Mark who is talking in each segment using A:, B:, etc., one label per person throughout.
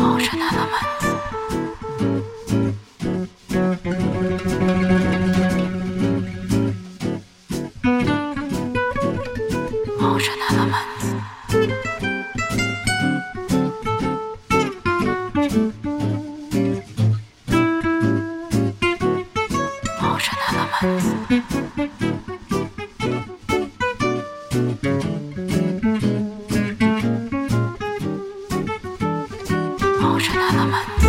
A: Ocean Elements. Ocean Elements. Ocean Elements. Ocean Elements.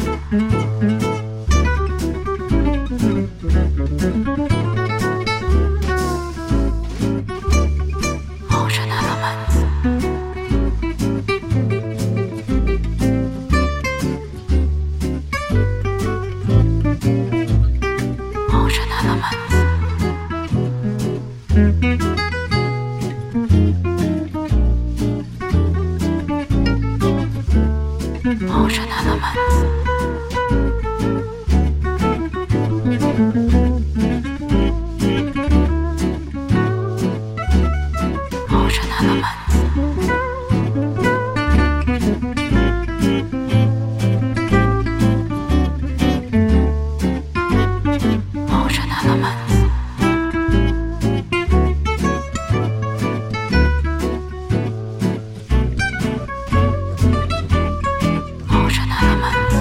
A: Ocean Elements. Ocean Elements. Ocean Elements. Ocean Elements. Ocean Elements. Ocean Elements.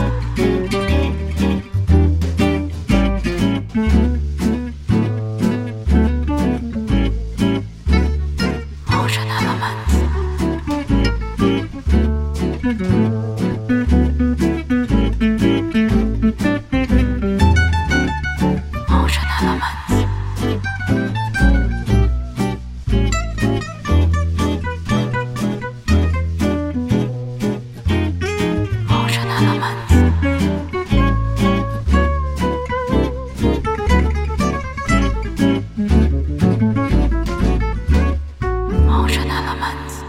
A: Ocean Elements. Ocean Elements. Ocean Elements. Ocean Elements.